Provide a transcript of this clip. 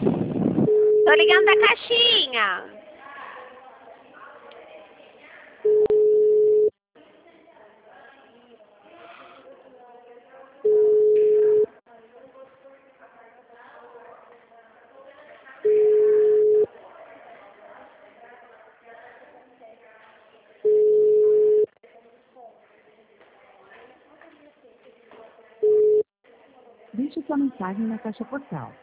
Tô ligando da caixinha. Deixe sua mensagem na caixa postal